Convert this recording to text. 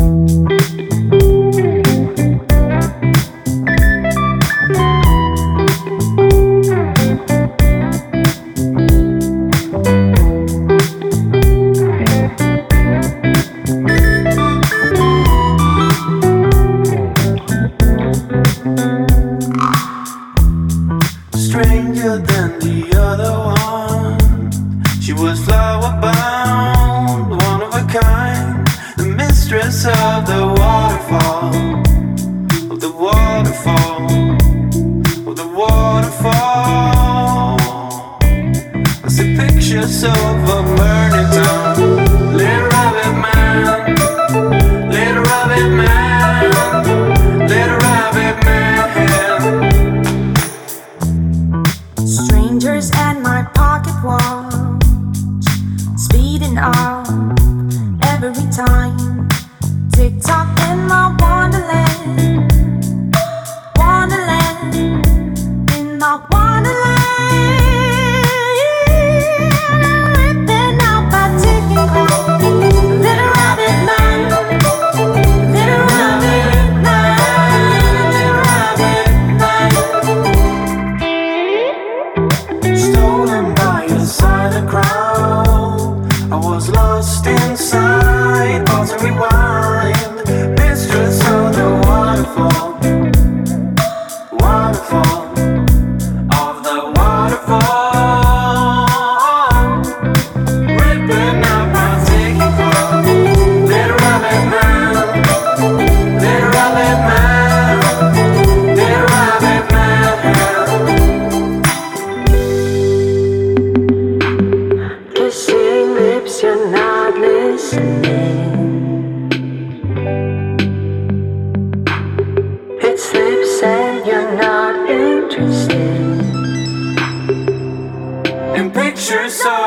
Stranger than the other one, she was flower bound, one of a kind, the mistress of the waterfall, of the waterfall, of the waterfall. I see pictures of a burning town. Little rabbit man, little rabbit man, little rabbit man. Strangers and my pocket watch speeding up every time. Tick tock in my wonderland, wonderland, in my wonderland. Ripping out my ticking clock. Little rabbit man, little rabbit man, little rabbit man. Stolen by a silent crowd, I was lost inside. Pause and rewind. Mistress of the waterfall, waterfall, of the waterfall. Ripping up my ticket clock. Little rabbit man, little rabbit man, little rabbit man. Kissing lips, you're not listening. It slips and you're not interested. In pictures of